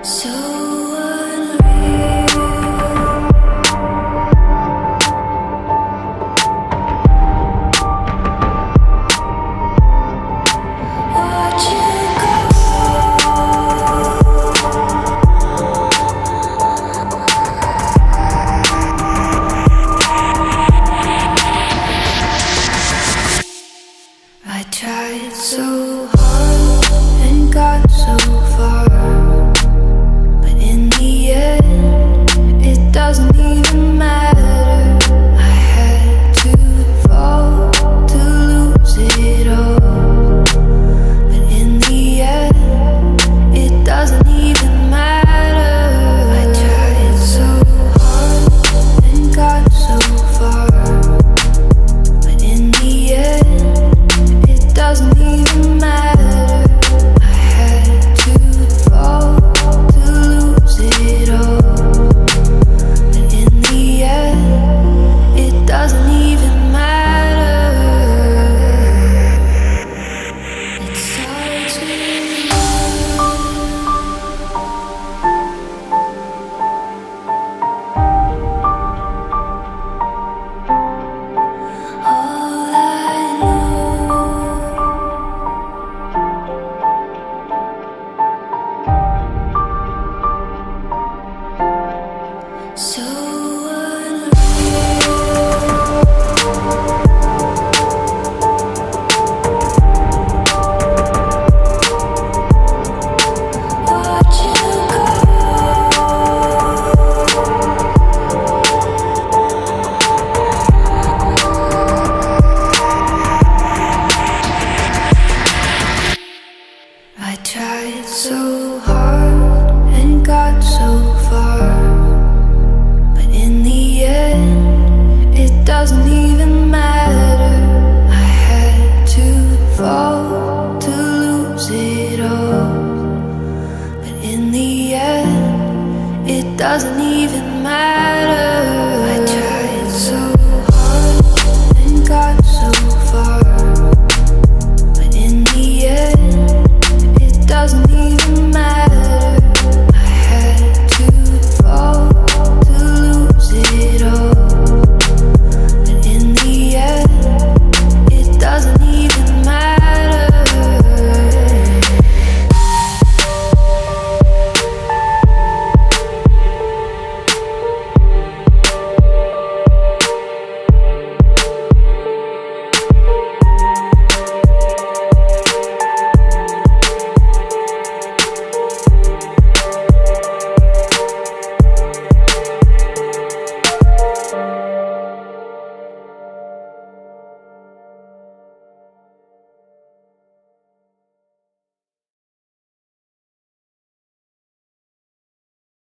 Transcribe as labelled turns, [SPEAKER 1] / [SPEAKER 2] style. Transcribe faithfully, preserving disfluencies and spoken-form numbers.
[SPEAKER 1] So unreal. Watch you go. I tried so hard and got so far, but in the end, it doesn't even matter. I had to fall to lose it all, but in the end, it doesn't even matter. I tried so hard and got so far, but in the end, it doesn't even matter. I had to fall to lose it all, but in the end, it doesn't even matter. It starts with all I know. So unreal. Watch you go. I tried so hard and got so far, but in the end, it doesn't even matter. I had to fall to lose it all, but in the end, it doesn't even matter.